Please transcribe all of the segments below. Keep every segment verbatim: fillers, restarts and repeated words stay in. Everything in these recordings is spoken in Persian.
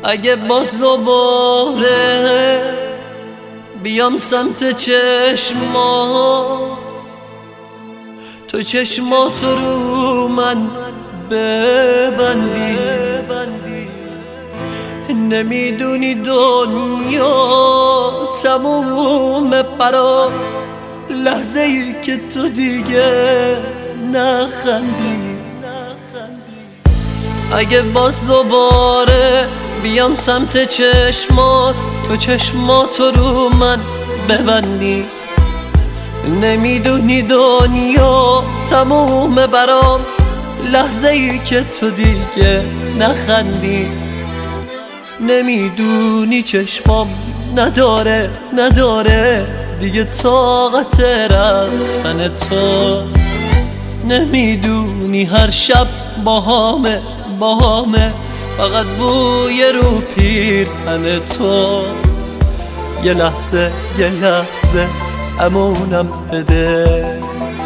اگه باز دوباره بیام سمت چشمات، تو چشماتو رو من ببندی، نمیدونی دنیا تمومه برام لحظه ای که تو دیگه نخندی. اگه باز دوباره بیام سمت چشمات، تو چشماتو رو من ببندی، نمیدونی دنیا تمومه برام لحظه ای که تو دیگه نخندی. نمیدونی چشمام نداره نداره دیگه طاقت رفتن تو، نمیدونی هر شب باهامه باهامه فقط بوی رو پیرهن تو. یه لحظه یه لحظه امونم بده،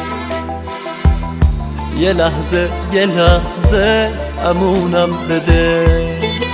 یه لحظه یه لحظه امونم بده.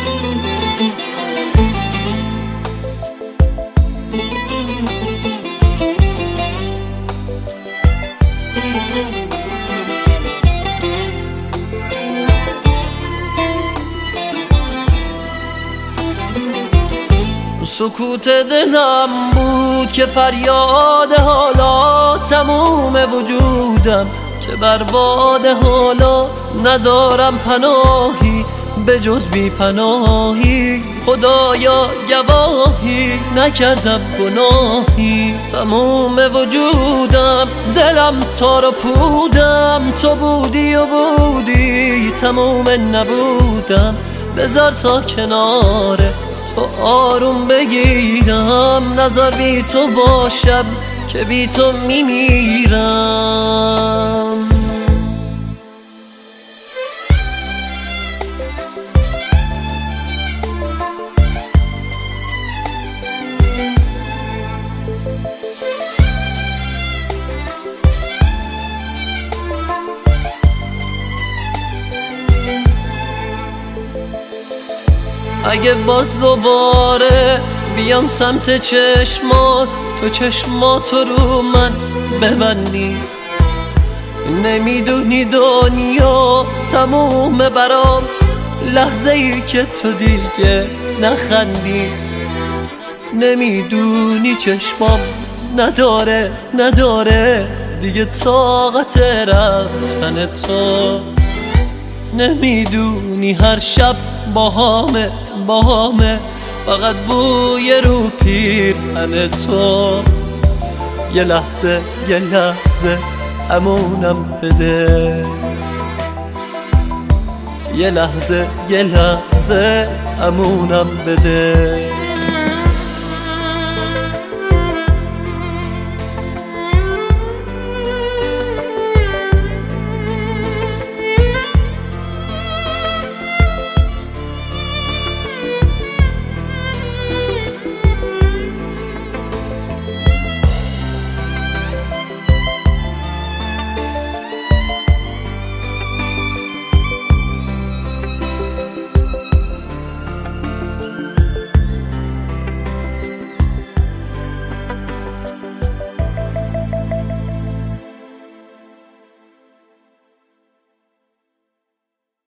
سکوت دلم بود که فریاد حالا تموم وجودم که برباد حالا ندارم پناهی به جز بی پناهی. خدایا گواهی نکردم گناهی، تموم وجودم دلم تار و پودم، تو بودی و بودی تموم نبودم. بذار تا کناره تو آروم بگیرم، نظر بی تو باشم که بی تو میمیرم. اگه باز دوباره بیام سمت چشمات، تو چشماتو رو من ببندی، نمیدونی دنیا تمومه برام لحظه ای که تو دیگه نخندی. نمیدونی چشمام نداره نداره دیگه طاقت رفتن تو، نمیدونی هر شب باهامه باهامه فقط بوی رو پیرهن تو. یه لحظه یه لحظه امونم بده، یه لحظه یه لحظه امونم بده.